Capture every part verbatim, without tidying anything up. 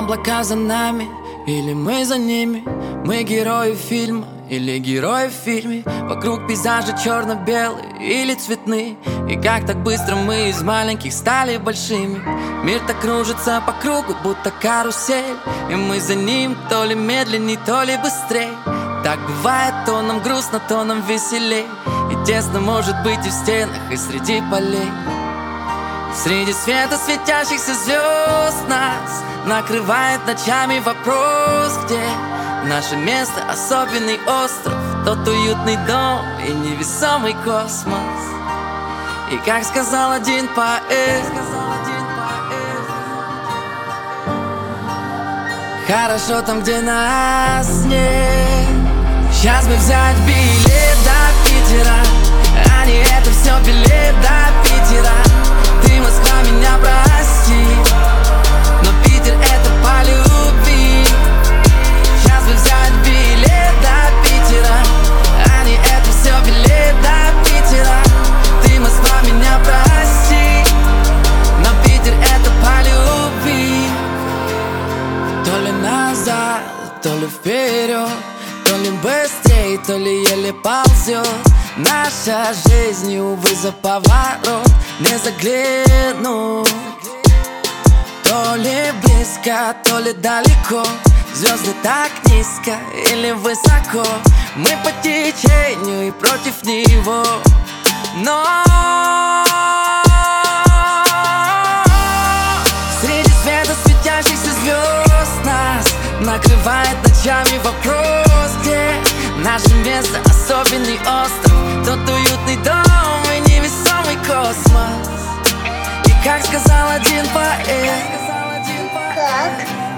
облака за нами, или мы за ними? Мы герои фильма, или герои в фильме? Вокруг пейзажи черно-белые или цветные. И как так быстро мы из маленьких стали большими. Мир так кружится по кругу, будто карусель, и мы за ним то ли медленней, то ли быстрей. Так бывает, то нам грустно, то нам веселей. И тесно может быть и в стенах, и среди полей. Среди света светящихся звезд нас накрывает ночами вопрос, где наше место, особенный остров, тот уютный дом и невесомый космос. И как сказал один поэт, хорошо там, где нас нет. Сейчас бы взять билет до Питера, а не это все билет до Питера. Ты, Москва, меня прости, но Питер это по любви. Сейчас бы взять билет до Питера, а не это все билет до Питера. Ты, Москва, меня прости, но Питер это по любви. То ли назад, то ли вперед, то ли быстрее, то ли еле ползет. Наша жизнь, увы, за поворот не заглянуть. То ли близко, то ли далеко, звезды так низко или высоко. Мы по течению и против него, но среди света светящихся звезд нас накрывает ночами вопрос, где наше место, особенный остров, тот уютный дом и невесомый космос. И как сказал один поэт, Как?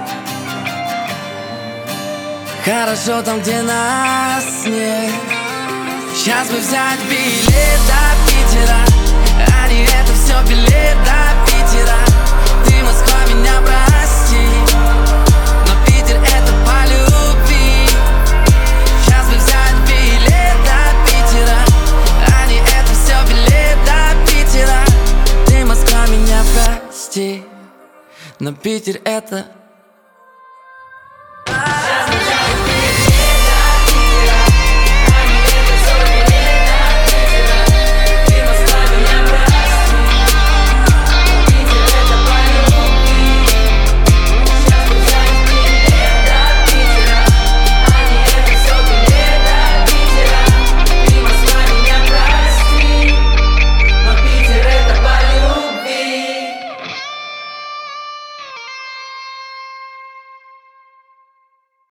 хорошо там, где нас нет. Сейчас бы взять билет до Питера, а не это все билет до Питера. Ты, Москва, меня прости, но Питер это по любви. Сейчас бы взять билет до Питера, а не это все билет до Питера. Ты, Москва, меня прости, но Питер это